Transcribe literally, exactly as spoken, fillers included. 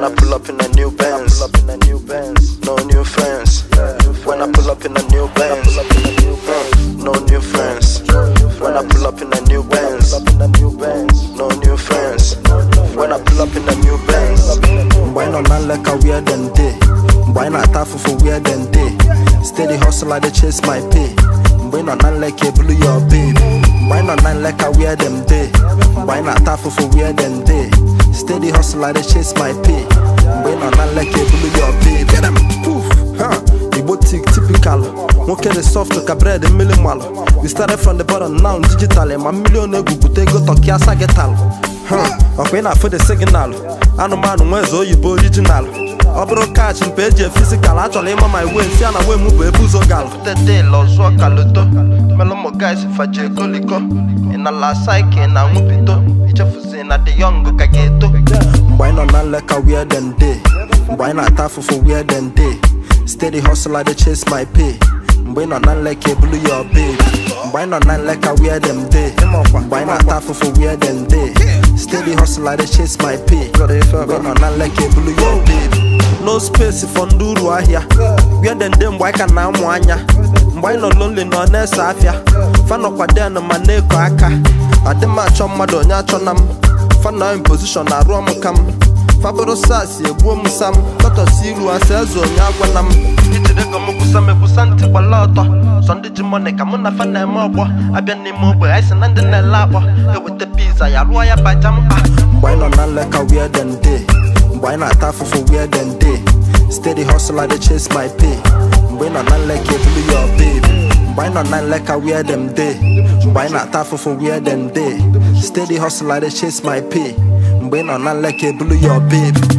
I pull up in a new Benz, no new friends. When I pull up in a new Benz, no new friends. When I pull up in a new Benz, no new friends. When I pull up in a new Benz. Why not not like a weird and day? Why not tough for weird and day? Steady hustle I dey chase my pay. Why not not like a blue your babe? Why not not like a weird and day? Why not tough for weird and day? Steady hustle I dey chase my pay. Why not not like a blue your babe? Get them poof, huh? Ibotic typical. Won't get soft like a bread and minimal. We started from the bottom now digitally. My million Google take go to Kiasa get all. Huh? Okay, now for the signal. I know man where's all you original. Obro catch and page physical. Actually, I'm on my way. See, I'm way move a buzo gal. The day lost work a little. Melomo guys if I jay colico. In a last cycle, and I'm upito. Each of us in at the young Gageto. Why not not like a weird and day? Why not tough for weird and day? Steady hustle I dey chase my pay. Why not not like a blue your babe? Why not not like a weird and day? Why not tough for weird and day? Steady hustle I dey chase my pay. Why not not like a blue your babe? No space for nduru ahia. Weird and them why can I mwanya? Why not lonely no nessa afia? Fan of kwa no maneko aka. Adema chom madonya chonam. Fan now in position na room kam. Fabro sasi ebuom sam. Toto siru asezo nyagwanam. Ichidego mukusa mebusanti kwa loto. Sunday jimone kamuna fana mobo. Abiani mobo aisa nande ne labo. E with the pizza ya ruwa ya bajampa. Why not not like a weird and day? Why not tough for weird and day? Steady hustle I dey chase my pay. Why not not like a blue your babe? Why not not like a weird and day? Why not tough for weird and day? Steady hustle I dey chase my pay. Why not not like a blue your babe?